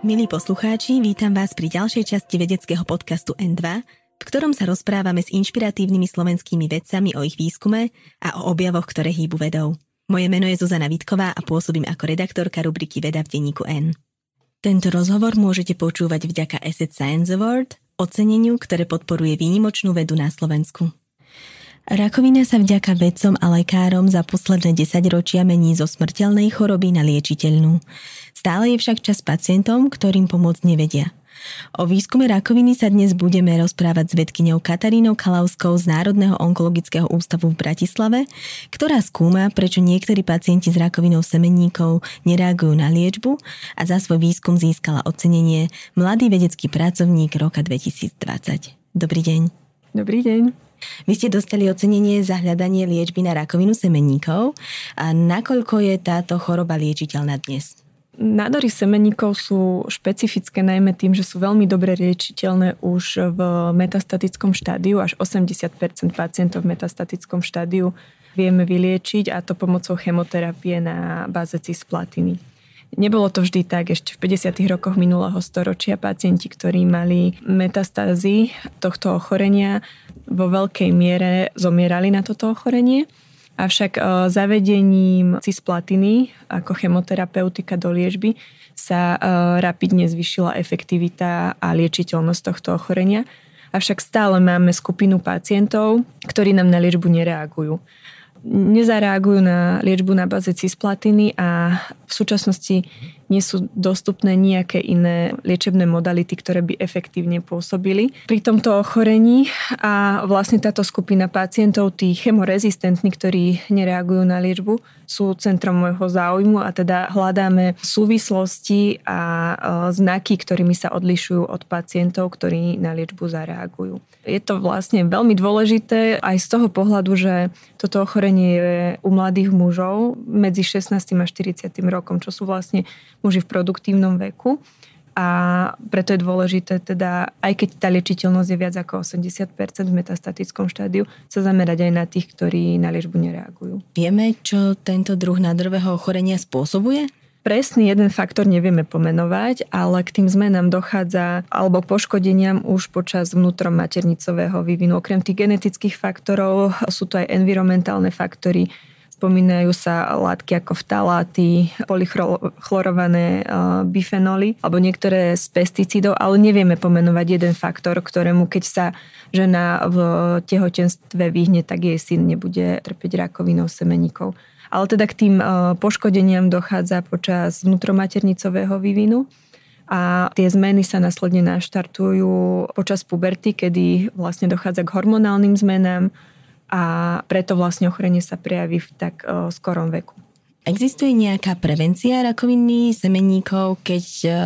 Milí poslucháči, vítam vás pri ďalšej časti vedeckého podcastu N2, v ktorom sa rozprávame s inšpiratívnymi slovenskými vedcami o ich výskume a o objavoch, ktoré hýbu vedou. Moje meno je Zuzana Vítková a pôsobím ako redaktorka rubriky Veda v denníku N. Tento rozhovor môžete počúvať vďaka Asset Science Award, oceneniu, ktoré podporuje výnimočnú vedu na Slovensku. Rakovina sa vďaka vedcom a lekárom za posledné 10 ročia mení zo smrteľnej choroby na liečiteľnú. Stále je však čas pacientom, ktorým pomôcť nevedia. O výskume rakoviny sa dnes budeme rozprávať s vedkyňou Katarínou Kalavskou z Národného onkologického ústavu v Bratislave, ktorá skúma, prečo niektorí pacienti s rakovinou semenníkov nereagujú na liečbu a za svoj výskum získala ocenenie Mladý vedecký pracovník roka 2020. Dobrý deň. Dobrý deň. Vy ste dostali ocenenie za hľadanie liečby na rakovinu semenníkov. A nakoľko je táto choroba liečiteľná dnes? Nádory semenníkov sú špecifické najmä tým, že sú veľmi dobre liečiteľné už v metastatickom štádiu. Až 80% pacientov v metastatickom štádiu vieme vyliečiť, a to pomocou chemoterapie na báze cisplatiny. Nebolo to vždy tak. Ešte v 50. rokoch minulého storočia pacienti, ktorí mali metastázy tohto ochorenia, vo veľkej miere zomierali na toto ochorenie. Avšak zavedením cisplatiny ako chemoterapeutika do liečby sa rapidne zvýšila efektivita a liečiteľnosť tohto ochorenia. Avšak stále máme skupinu pacientov, ktorí nám na liečbu nereagujú. Nezareagujú na liečbu na báze cisplatiny a v súčasnosti nie sú dostupné nejaké iné liečebné modality, ktoré by efektívne pôsobili pri tomto ochorení. A vlastne táto skupina pacientov, tí chemorezistentní, ktorí nereagujú na liečbu, sú centrom môjho záujmu, a teda hľadáme súvislosti a znaky, ktorými sa odlišujú od pacientov, ktorí na liečbu zareagujú. Je to vlastne veľmi dôležité aj z toho pohľadu, že toto ochorenie je u mladých mužov medzi 16. a 40. rokom, čo sú vlastne muži v produktívnom veku. A preto je dôležité, teda, aj keď tá liečiteľnosť je viac ako 80% v metastatickom štádiu, sa zamerať aj na tých, ktorí na liečbu nereagujú. Vieme, čo tento druh nádorového ochorenia spôsobuje? Presný jeden faktor nevieme pomenovať, ale k tým zmenám dochádza alebo poškodeniam už počas vnútromaternicového vývinu. Okrem tých genetických faktorov sú to aj environmentálne faktory. Spomínajú sa látky ako ftaláty, polychlorované bifenoly alebo niektoré z pesticídov, ale nevieme pomenovať jeden faktor, ktorému keď sa žena v tehotenstve vyhne, tak jej syn nebude trpeť rakovinou semenníkov. Ale teda k tým poškodeniam dochádza počas vnútromaternicového vývinu a tie zmeny sa následne naštartujú počas puberty, kedy vlastne dochádza k hormonálnym zmenám a preto vlastne ochorenie sa prejaví v tak skorom veku. Existuje nejaká prevencia rakoviny semenníkov, keď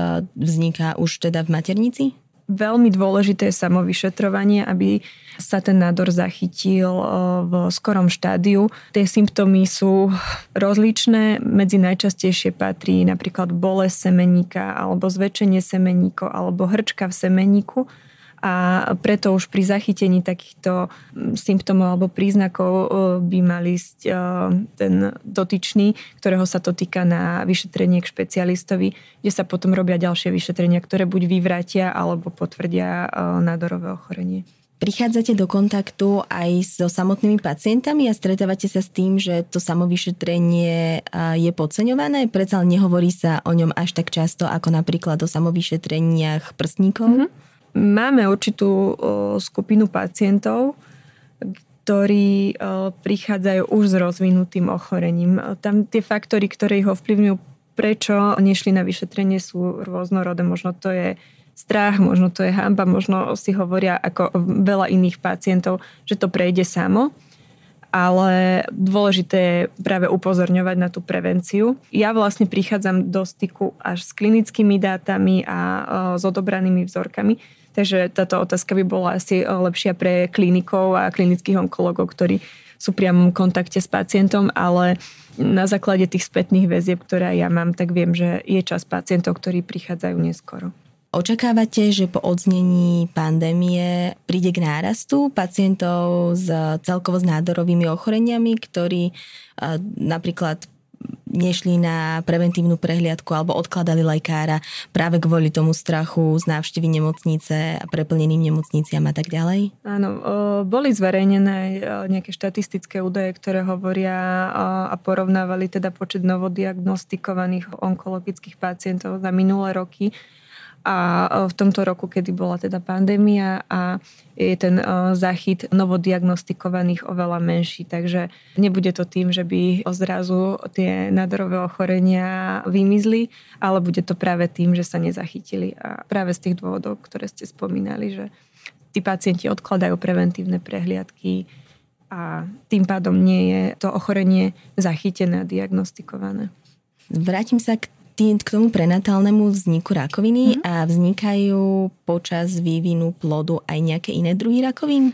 vzniká už teda v maternici? Veľmi dôležité je samovyšetrovanie, aby sa ten nádor zachytil v skorom štádiu. Tie symptómy sú rozličné. Medzi najčastejšie patrí napríklad bolesť semenníka alebo zväčšenie semenníkov alebo hrčka v semenníku. A preto už pri zachytení takýchto symptómov alebo príznakov by mal ísť ten dotyčný, ktorého sa to týka, na vyšetrenie k špecialistovi, kde sa potom robia ďalšie vyšetrenia, ktoré buď vyvrátia alebo potvrdia nádorové ochorenie. Prichádzate do kontaktu aj so samotnými pacientami a stretávate sa s tým, že to samovyšetrenie je podceňované? Predsa nehovorí sa o ňom až tak často ako napríklad o samovyšetreniach prstníkov? Mm-hmm. Máme určitú skupinu pacientov, ktorí prichádzajú už s rozvinutým ochorením. Tam tie faktory, ktoré ich ovplyvňujú, prečo nešli na vyšetrenie, sú rôznorodé. Možno to je strach, možno to je hanba, možno si hovoria ako veľa iných pacientov, že to prejde samo. Ale dôležité je práve upozorňovať na tú prevenciu. Ja vlastne prichádzam do styku až s klinickými dátami a s odobranými vzorkami. Takže táto otázka by bola asi lepšia pre klinikov a klinických onkológov, ktorí sú v priamom kontakte s pacientom, ale na základe tých spätných väzieb, ktoré ja mám, tak viem, že je čas pacientov, ktorí prichádzajú neskoro. Očakávate, že po odznení pandémie príde k nárastu pacientov celkovo s nádorovými ochoreniami, ktorí napríklad nešli na preventívnu prehliadku alebo odkladali lekára práve kvôli tomu strachu z návštevy nemocnice a preplneným nemocniciam a tak ďalej? Áno, boli zverejnené nejaké štatistické údaje, ktoré hovoria a porovnávali teda počet novodiagnostikovaných onkologických pacientov za minulé roky. A v tomto roku, kedy bola teda pandémia a je ten záchyt novodiagnostikovaných oveľa menší. Takže nebude to tým, že by zrazu tie nádorové ochorenia vymizli, ale bude to práve tým, že sa nezachytili. A práve z tých dôvodov, ktoré ste spomínali, že tí pacienti odkladajú preventívne prehliadky a tým pádom nie je to ochorenie zachytené a diagnostikované. Vrátim sa k tomu prenatálnemu vzniku rakoviny a vznikajú počas vývinu plodu aj nejaké iné druhy rakovín?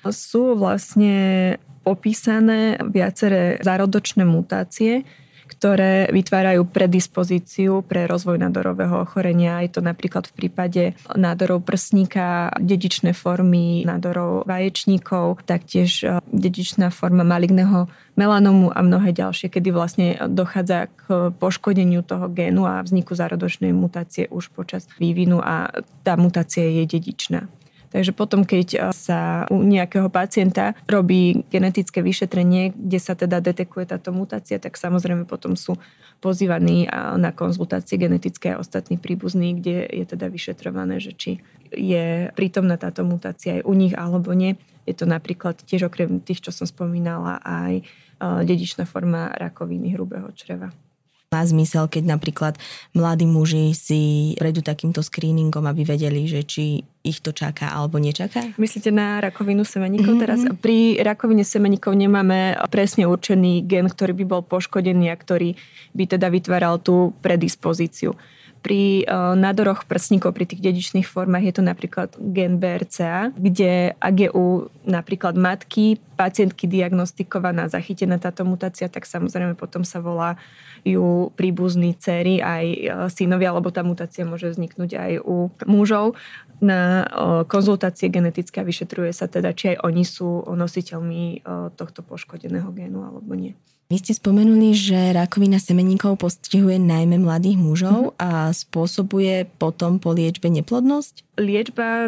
Sú vlastne popísané viaceré zárodočné mutácie, ktoré vytvárajú predispozíciu pre rozvoj nádorového ochorenia. Je to napríklad v prípade nádorov prsníka, dedičné formy nádorov vaječníkov, taktiež dedičná forma maligného melanomu a mnohé ďalšie, kedy vlastne dochádza k poškodeniu toho génu a vzniku zárodočnej mutácie už počas vývinu a tá mutácia je dedičná. Takže potom, keď sa u nejakého pacienta robí genetické vyšetrenie, kde sa teda detekuje táto mutácia, tak samozrejme potom sú pozývaní na konzultácie genetické a ostatní príbuzní, kde je teda vyšetrované, že či je prítomná táto mutácia aj u nich alebo nie. Je to napríklad tiež okrem tých, čo som spomínala, aj dedičná forma rakoviny hrubého čreva. Má zmysel, keď napríklad mladí muži si prejdú takýmto screeningom, aby vedeli, že či ich to čaká alebo nečaká? Myslíte na rakovinu semeníkov teraz? Pri rakovine semeníkov nemáme presne určený gen, ktorý by bol poškodený a ktorý by teda vytváral tú predispozíciu. Pri nádoroch prsníkov, pri tých dedičných formách je to napríklad gen BRCA, kde ak je u napríklad matky, pacientky diagnostikovaná, zachytená táto mutácia, tak samozrejme potom sa volajú príbuzní dcery aj synovia, lebo tá mutácia môže vzniknúť aj u mužov. Na konzultácie genetické vyšetruje sa teda, či aj oni sú nositeľmi tohto poškodeného génu alebo nie. Vy ste spomenuli, že rakovina semeníkov postihuje najmä mladých mužov a spôsobuje potom po liečbe neplodnosť? Liečba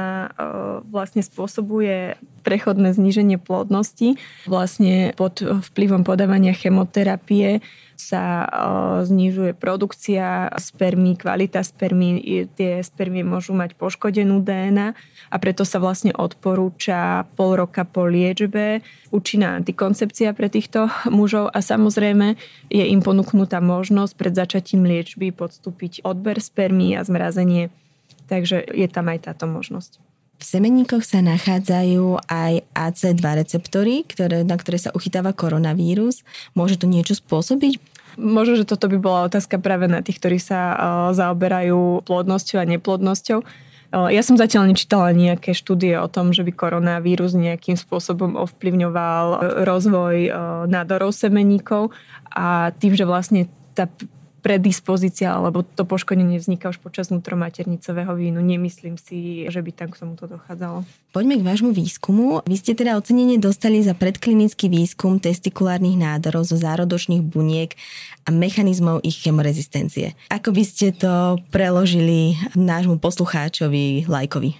vlastne spôsobuje prechodné zníženie plodnosti. Vlastne pod vplyvom podávania chemoterapie sa znižuje produkcia spermí, kvalita spermí. Tie spermie môžu mať poškodenú DNA a preto sa vlastne odporúča pol roka po liečbe účinná antikoncepcia pre týchto mužov a samozrejme je im ponúknutá možnosť pred začatím liečby podstúpiť odber spermí a zmrazenie. Takže je tam aj táto možnosť. V semeníkoch sa nachádzajú aj AC2 receptory, na ktoré sa uchytáva koronavírus. Môže to niečo spôsobiť? Možno, že toto by bola otázka práve na tých, ktorí sa zaoberajú plodnosťou a neplodnosťou. Ja som zatiaľ nečítala nejaké štúdie o tom, že by koronavírus nejakým spôsobom ovplyvňoval rozvoj nádorov semeníkov a tým, že vlastne tá predispozícia alebo to poškodenie vzniká už počas vnútromaternicového vývinu. Nemyslím si, že by tam k tomuto dochádzalo. Poďme k vášmu výskumu. Vy ste teda ocenenie dostali za predklinický výskum testikulárnych nádorov zo zárodočných buniek a mechanizmov ich chemorezistencie. Ako by ste to preložili nášmu poslucháčovi, lajkovi?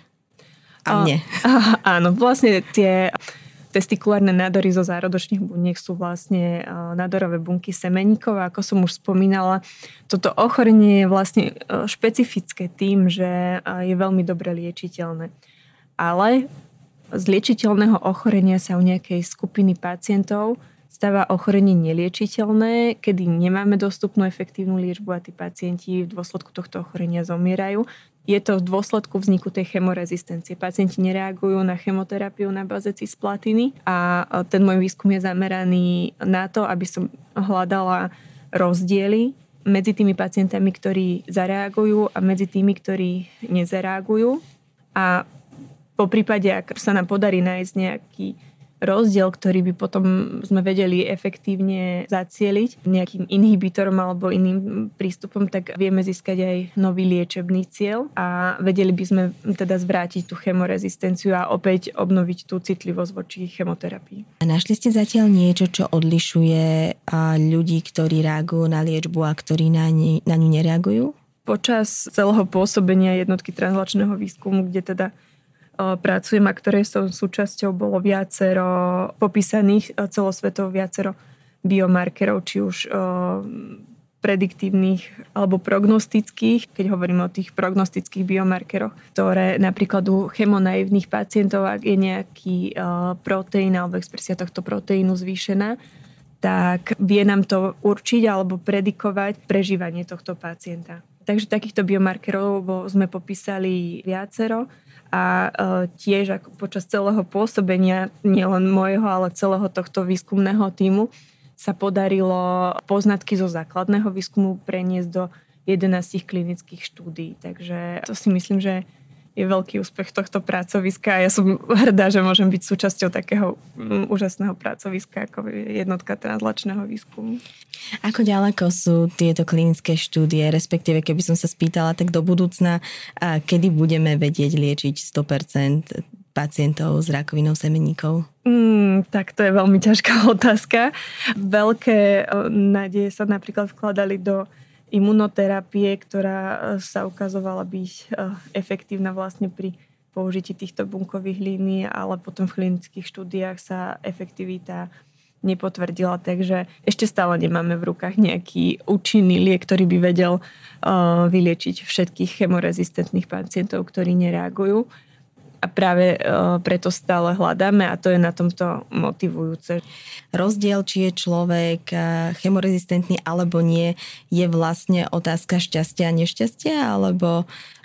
A mne. Áno, vlastne tie testikulárne nádory zo zárodočných buniek sú vlastne nádorové bunky semeníkov a ako som už spomínala, toto ochorenie je vlastne špecifické tým, že je veľmi dobre liečiteľné. Ale z liečiteľného ochorenia sa u nejakej skupiny pacientov stáva ochorenie neliečiteľné, kedy nemáme dostupnú efektívnu liečbu a tí pacienti v dôsledku tohto ochorenia zomierajú. Je to v dôsledku vzniku tej chemorezistencie. Pacienti nereagujú na chemoterapiu na báze cisplatiny a ten môj výskum je zameraný na to, aby som hľadala rozdiely medzi tými pacientami, ktorí zareagujú a medzi tými, ktorí nezareagujú. A po prípade, ak sa nám podarí nájsť nejaký rozdiel, ktorý by potom sme vedeli efektívne zacieliť nejakým inhibitorom alebo iným prístupom, tak vieme získať aj nový liečebný cieľ a vedeli by sme teda zvrátiť tú chemorezistenciu a opäť obnoviť tú citlivosť voči chemoterapii. A našli ste zatiaľ niečo, čo odlišuje ľudí, ktorí reagujú na liečbu a ktorí na ňu nereagujú? Počas celého pôsobenia jednotky translačného výskumu, kde teda pracujem a ktorej som súčasťou, bolo viacero popísaných celosvetovo viacero biomarkerov, či už prediktívnych alebo prognostických, keď hovorím o tých prognostických biomarkeroch, ktoré napríklad u chemonaivných pacientov, ak je nejaký proteín alebo expresia tohto proteínu zvýšená, tak vie nám to určiť alebo predikovať prežívanie tohto pacienta. Takže takýchto biomarkerov sme popísali viacero a tiež ako počas celého pôsobenia, nielen môjho, ale celého tohto výskumného tímu sa podarilo poznatky zo základného výskumu preniesť do 11 klinických štúdií. Takže to si myslím, že je veľký úspech tohto pracoviska a ja som hrdá, že môžem byť súčasťou takého úžasného pracoviska ako jednotka translačného výskumu. Ako ďaleko sú tieto klinické štúdie, respektíve keby som sa spýtala tak do budúcna, kedy budeme vedieť liečiť 100% pacientov s rakovinou semenníkov? Tak to je veľmi ťažká otázka. Veľké nádeje sa napríklad vkladali do imunoterapie, ktorá sa ukazovala byť efektívna vlastne pri použití týchto bunkových línií, ale potom v klinických štúdiách sa efektivita nepotvrdila, takže ešte stále nemáme v rukách nejaký účinný liek, ktorý by vedel vyliečiť všetkých chemorezistentných pacientov, ktorí nereagujú. A práve preto stále hľadáme a to je na tomto motivujúce. Rozdiel, či je človek chemorezistentný alebo nie, je vlastne otázka šťastia a nešťastia, alebo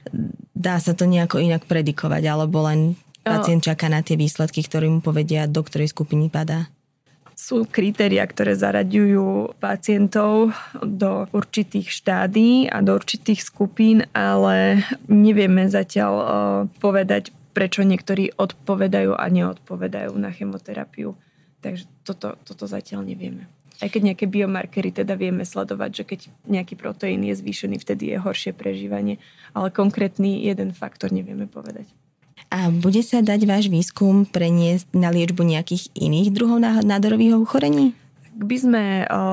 dá sa to nejako inak predikovať, alebo len pacient čaká na tie výsledky, ktoré mu povedia, do ktorej skupiny padá? Sú kritériá, ktoré zaraďujú pacientov do určitých štádí a do určitých skupín, ale nevieme zatiaľ povedať, prečo niektorí odpovedajú a neodpovedajú na chemoterapiu. Takže toto zatiaľ nevieme. Aj keď nejaké biomarkery teda vieme sledovať, že keď nejaký proteín je zvýšený, vtedy je horšie prežívanie. Ale konkrétny jeden faktor nevieme povedať. A bude sa dať váš výskum preniesť na liečbu nejakých iných druhov nádorových ochorení? Ak by sme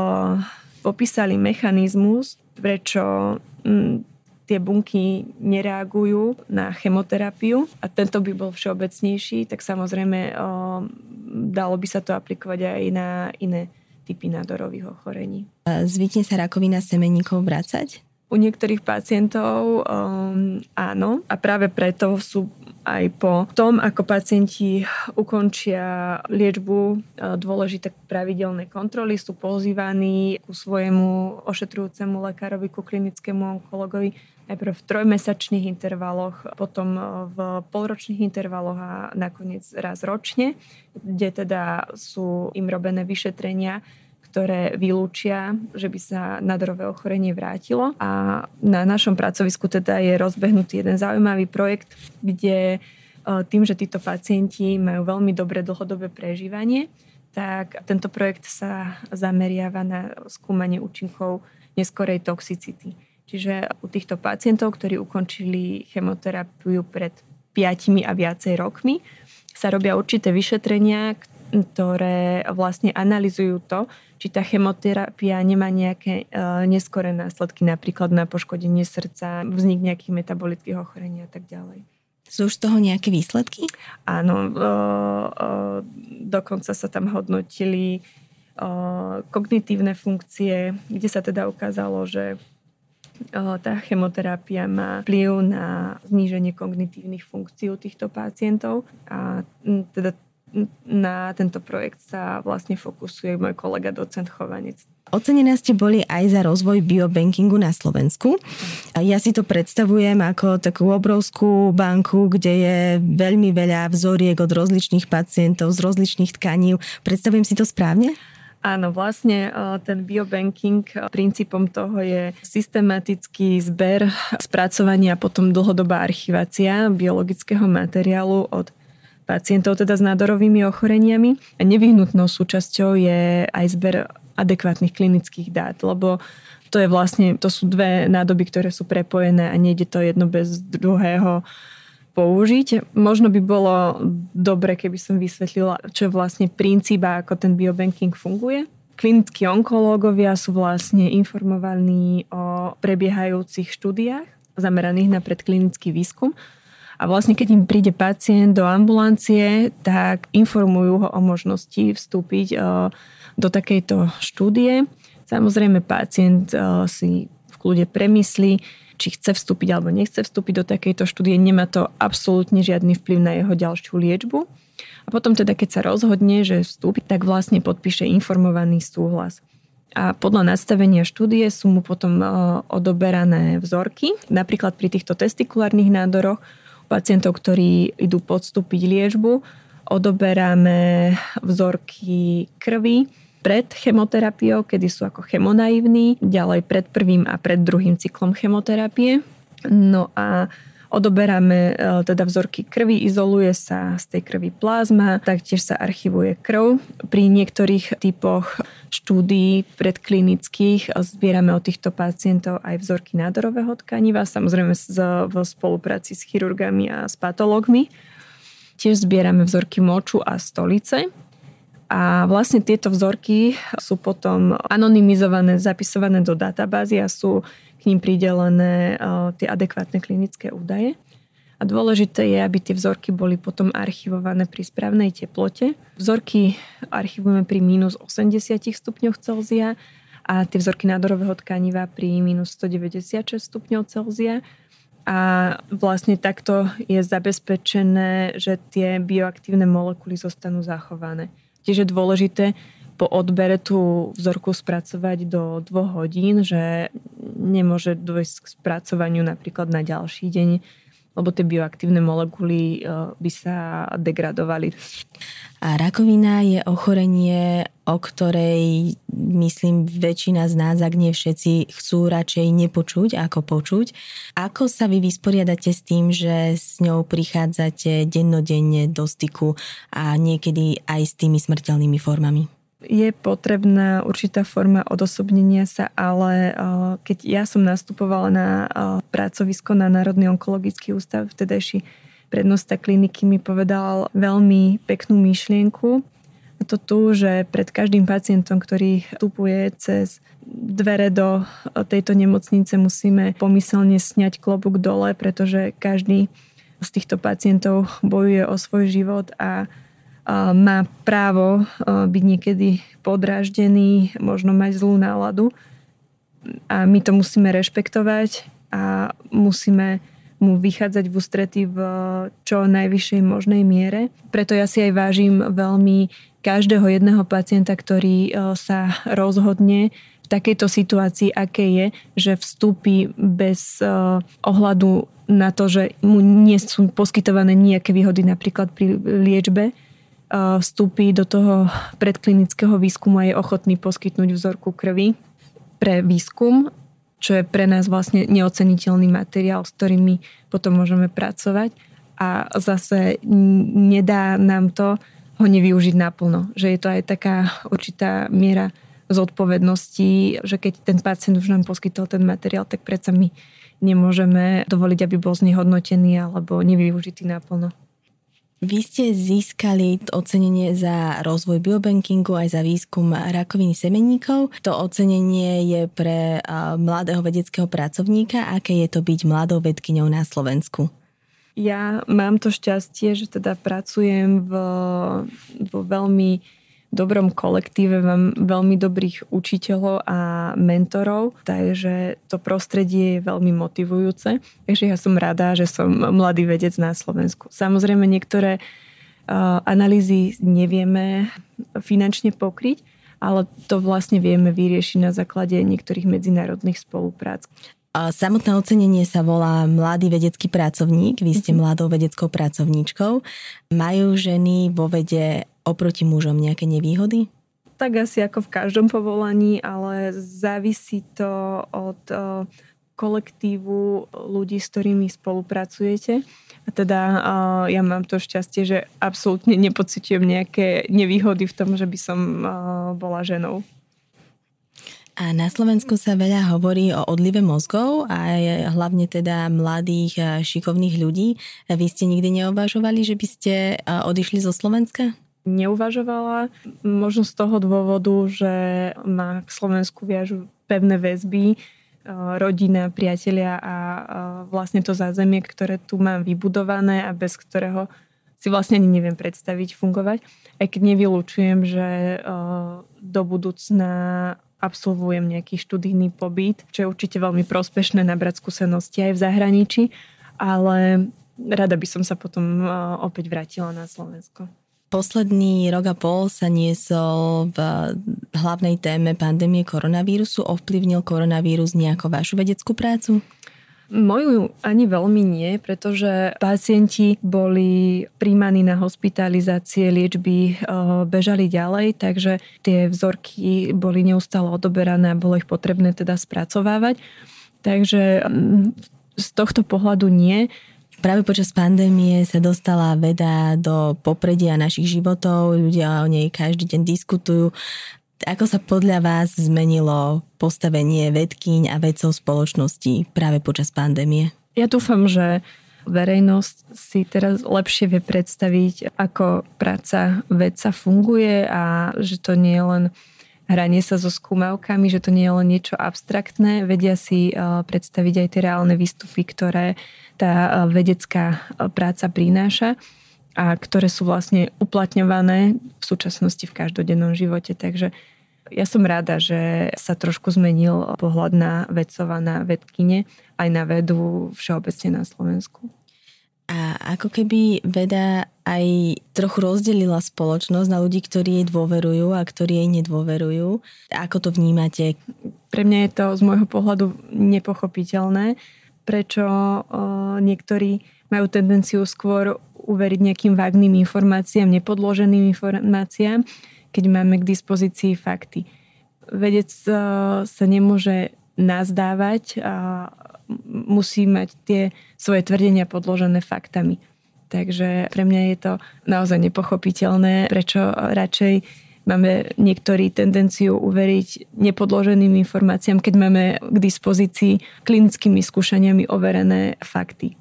popísali mechanizmus, prečo tie bunky nereagujú na chemoterapiu a tento by bol všeobecnejší, tak samozrejme dalo by sa to aplikovať aj na iné typy nádorových ochorení. Zvykne sa rakovina semenníkov vracať? U niektorých pacientov áno a práve preto sú aj po tom, ako pacienti ukončia liečbu, dôležité pravidelné kontroly, sú pozývaní ku svojemu ošetrujúcemu lekárovi, ku klinickému onkologovi najprv v 3-mesačných intervaloch, potom v polročných intervaloch a nakoniec raz ročne, kde teda sú im robené vyšetrenia, ktoré vylúčia, že by sa nádorové ochorenie vrátilo. A na našom pracovisku teda je rozbehnutý jeden zaujímavý projekt, kde tým, že títo pacienti majú veľmi dobré dlhodobé prežívanie, tak tento projekt sa zameriava na skúmanie účinkov neskorej toxicity. Čiže u týchto pacientov, ktorí ukončili chemoterapiu pred 5 a viacej rokmi, sa robia určité vyšetrenia, ktoré vlastne analyzujú to, či tá chemoterapia nemá nejaké neskoré následky, napríklad na poškodenie srdca, vznik nejakých metabolických ochorení a tak ďalej. Sú už z toho nejaké výsledky? Áno, dokonca sa tam hodnotili kognitívne funkcie, kde sa teda ukázalo, že tá chemoterapia má vplyv na zníženie kognitívnych funkcií u týchto pacientov a teda na tento projekt sa vlastne fokusuje môj kolega docent Chovanec. Ocenená ste boli aj za rozvoj biobankingu na Slovensku. Ja si to predstavujem ako takú obrovskú banku, kde je veľmi veľa vzoriek od rozličných pacientov z rozličných tkaní. Predstavujem si to správne? Áno, vlastne ten biobanking, princípom toho je systematický zber, spracovanie a potom dlhodobá archivácia biologického materiálu od pacientov teda s nádorovými ochoreniami. A nevyhnutnou súčasťou je aj zber adekvátnych klinických dát, lebo to sú dve nádoby, ktoré sú prepojené a nejde to jedno bez druhého použiť. Možno by bolo dobre, keby som vysvetlila, čo je vlastne princíp a ako ten biobanking funguje. Klinickí onkológovia sú vlastne informovaní o prebiehajúcich štúdiách zameraných na predklinický výskum. A vlastne, keď im príde pacient do ambulancie, tak informujú ho o možnosti vstúpiť do takejto štúdie. Samozrejme, pacient si v kľude premyslí, či chce vstúpiť alebo nechce vstúpiť do takejto štúdie. Nemá to absolútne žiadny vplyv na jeho ďalšiu liečbu. A potom teda, keď sa rozhodne, že vstúpi, tak vlastne podpíše informovaný súhlas. A podľa nastavenia štúdie sú mu potom odoberané vzorky. Napríklad pri týchto testikulárnych nádoroch pacientov, ktorí idú podstúpiť liečbu, odoberáme vzorky krvi pred chemoterapiou, kedy sú ako chemonaivní, ďalej pred prvým a pred druhým cyklom chemoterapie. No a odoberáme teda vzorky krvi, izoluje sa z tej krvi plazma, taktiež sa archivuje krv. Pri niektorých typoch štúdií predklinických zbierame od týchto pacientov aj vzorky nádorového tkaniva, samozrejme v spolupráci s chirurgami a s patológmi. Tiež zbierame vzorky moču a stolice. A vlastne tieto vzorky sú potom anonymizované, zapisované do databázy a sú k ním pridelené tie adekvátne klinické údaje. A dôležité je, aby tie vzorky boli potom archivované pri správnej teplote. Vzorky archivujeme pri minus 80 stupňoch Celzia a tie vzorky nádorového tkaniva pri minus 196 stupňov Celzia. A vlastne takto je zabezpečené, že tie bioaktívne molekuly zostanú zachované. Tiež je dôležité po odbere tú vzorku spracovať do 2 hodín, že nemôže dôjsť k spracovaniu napríklad na ďalší deň, lebo tie bioaktívne molekuly by sa degradovali. A rakovina je ochorenie, o ktorej, myslím, väčšina z nás, ak nie všetci, chcú radšej nepočuť ako počuť. Ako sa vy vysporiadate s tým, že s ňou prichádzate dennodenne do styku a niekedy aj s tými smrteľnými formami? Je potrebná určitá forma odosobnenia sa, ale keď ja som nastupovala na pracovisko na Národný onkologický ústav, vtedajší prednosta kliniky mi povedal veľmi peknú myšlienku. A to tu, že pred každým pacientom, ktorý vstupuje cez dvere do tejto nemocnice, musíme pomyselne sňať klobúk dole, pretože každý z týchto pacientov bojuje o svoj život a má právo byť niekedy podráždený, možno mať zlú náladu. A my to musíme rešpektovať a musíme mu vychádzať v ústrety v čo najvyššej možnej miere. Preto ja si aj vážim veľmi každého jedného pacienta, ktorý sa rozhodne v takejto situácii, aké je, že vstúpi bez ohľadu na to, že mu nie sú poskytované nejaké výhody napríklad pri liečbe, vstúpi do toho predklinického výskumu a je ochotný poskytnúť vzorku krvi pre výskum, čo je pre nás vlastne neoceniteľný materiál, s ktorými potom môžeme pracovať. A zase nedá nám to ho nevyužiť naplno. Že je to aj taká určitá miera zodpovednosti, že keď ten pacient už nám poskytol ten materiál, tak predsa my nemôžeme dovoliť, aby bol znehodnotený alebo nevyužitý naplno. Vy ste získali ocenenie za rozvoj biobankingu aj za výskum rakoviny semenníkov. To ocenenie je pre mladého vedeckého pracovníka. Aké je to byť mladou vedkyňou na Slovensku? Ja mám to šťastie, že teda pracujem vo veľmi dobrom kolektíve, mám veľmi dobrých učiteľov a mentorov, takže to prostredie je veľmi motivujúce. Takže ja som rada, že som mladý vedec na Slovensku. Samozrejme, niektoré analýzy nevieme finančne pokryť, ale to vlastne vieme vyriešiť na základe niektorých medzinárodných spoluprác. Samotné ocenenie sa volá mladý vedecký pracovník. Vy ste mladou vedeckou pracovníčkou. Majú ženy vo vede oproti mužom nejaké nevýhody? Tak asi ako v každom povolaní, ale závisí to od kolektívu ľudí, s ktorými spolupracujete. A A teda ja mám to šťastie, že absolútne nepociťujem nejaké nevýhody v tom, že by som bola ženou. A na Slovensku sa veľa hovorí o odlive mozgov a hlavne teda mladých a šikovných ľudí. Vy ste nikdy neuvažovali, že by ste odišli zo Slovenska? Neuvažovala. Možno z toho dôvodu, že ma k Slovensku viažu pevné väzby, rodina, priatelia a vlastne to zázemie, ktoré tu mám vybudované a bez ktorého si vlastne ani neviem predstaviť fungovať. Aj keď nevylučujem, že do budúcna absolvujem nejaký študijný pobyt, čo je určite veľmi prospešné nabrať skúsenosti aj v zahraničí, ale rada by som sa potom opäť vrátila na Slovensko. Posledný rok a pol sa niesol v hlavnej téme pandémie koronavírusu. Ovplyvnil koronavírus nejako vašu vedeckú prácu? Moju ani veľmi nie, pretože pacienti boli príjmaní na hospitalizácie, liečby bežali ďalej, takže tie vzorky boli neustále odoberané a bolo ich potrebné teda spracovávať. Takže z tohto pohľadu nie. Práve počas pandémie sa dostala veda do popredia našich životov, ľudia o nej každý deň diskutujú. Ako sa podľa vás zmenilo postavenie vedkýň a vedcov spoločnosti práve počas pandémie? Ja dúfam, že verejnosť si teraz lepšie vie predstaviť, ako práca vedca funguje a že to nie je len hranie sa so skúmavkami, že to nie je len niečo abstraktné. Vedia si predstaviť aj tie reálne výstupy, ktoré tá vedecká práca prináša a ktoré sú vlastne uplatňované v súčasnosti v každodennom živote. Takže ja som rada, že sa trošku zmenil pohľad na vedcov a na vedkyne, aj na vedu všeobecne na Slovensku. A ako keby veda aj trochu rozdelila spoločnosť na ľudí, ktorí jej dôverujú a ktorí jej nedôverujú. Ako to vnímate? Pre mňa je to z môjho pohľadu nepochopiteľné, prečo niektorí majú tendenciu skôr uveriť nejakým vágným informáciám, nepodloženým informáciám, keď máme k dispozícii fakty. Vedec sa nemôže nazdávať a musí mať tie svoje tvrdenia podložené faktami. Takže pre mňa je to naozaj nepochopiteľné, prečo radšej máme niektorí tendenciu uveriť nepodloženým informáciám, keď máme k dispozícii klinickými skúšaniami overené fakty.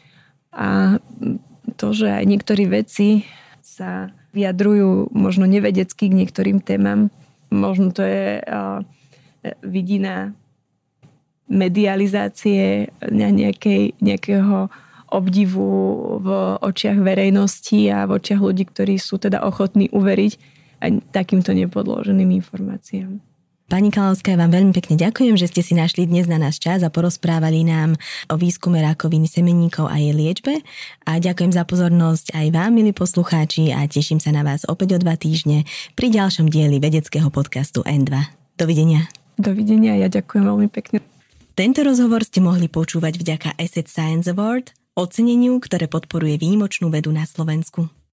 A to, že aj niektorí vedci sa vyjadrujú možno nevedecky k niektorým témam, možno to je vidina medializácie nejakého obdivu v očiach verejnosti a v očiach ľudí, ktorí sú teda ochotní uveriť aj takýmto nepodloženým informáciám. Pani Kalavská, vám veľmi pekne ďakujem, že ste si našli dnes na náš čas a porozprávali nám o výskume rakoviny semenníkov a jej liečbe. A ďakujem za pozornosť aj vám, milí poslucháči, a teším sa na vás opäť o 2 týždne pri ďalšom dieli vedeckého podcastu N2. Dovidenia. Dovidenia, ja ďakujem veľmi pekne. Tento rozhovor ste mohli počúvať vďaka Asset Science Award, oceneniu, ktoré podporuje výnimočnú vedu na Slovensku.